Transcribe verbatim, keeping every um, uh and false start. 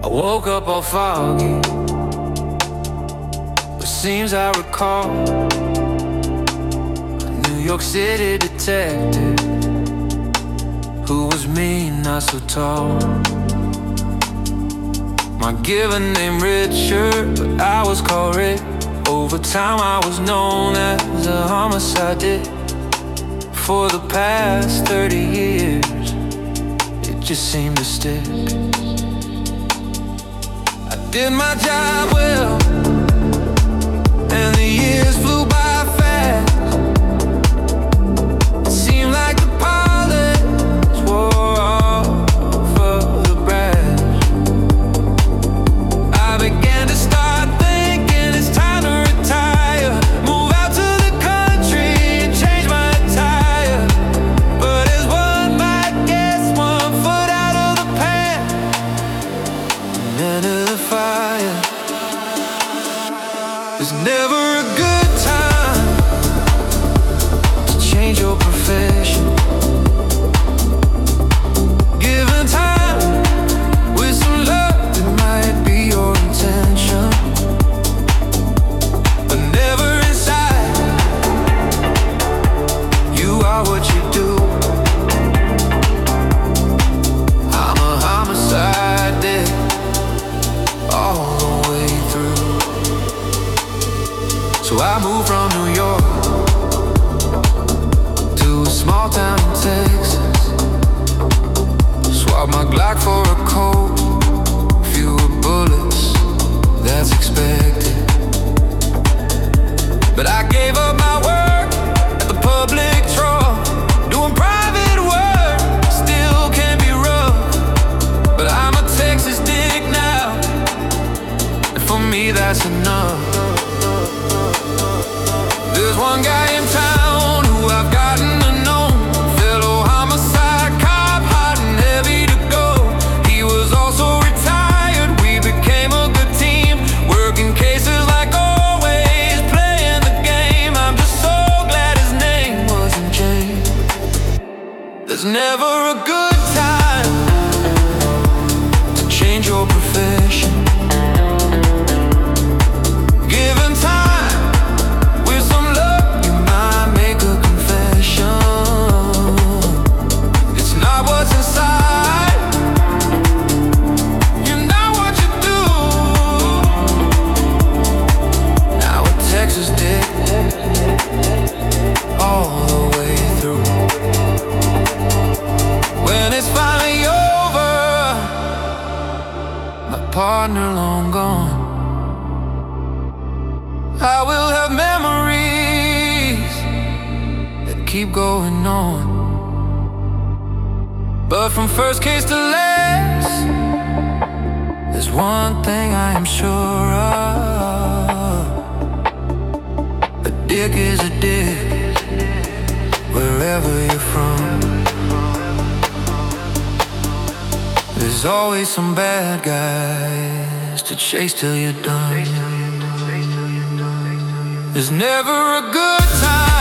I woke up all foggy, but seems I recall a New York City detective who was mean, not so tall. My given name Richard, but I was called Rick. Over time I was known as a homicide dick. For the past thirty years, it just seemed to stick. I did my job well, and the years flew by fast. It seemed like the pilots wore off of the brass. I began to start thinking it's time to retire, move out to the country and change my attire. But as one might guess, one foot out of the pan and into the fire. There's never a good time to change your profession. Given time, with some love, it might be your intention. But never inside, you are what you do. I'm a homicide dick all the way through. So I moved from New York to a small town in Texas. Swapped my Glock for a Colt, fewer bullets, that's expected. But I gave up my work at the public troll, doing private work, still can be rough. But I'm a Texas dick now, and for me that's enough. There's one guy in town who I've gotten to know, fellow homicide cop, hot and heavy to go. He was also retired, we became a good team, working cases like always, playing the game. I'm just so glad his name wasn't James. There's never a good time to change your profession. Given time, with some luck, you might make a confession. It's not what's inside, you're not what you do. Now a Texas dick all the way through. When it's finally over, my partner long gone, I will have memories that keep going on. But from first case to last, there's one thing I am sure of: a dick is a dick, wherever you're from. There's always some bad guys to chase till you're done. There's never a good time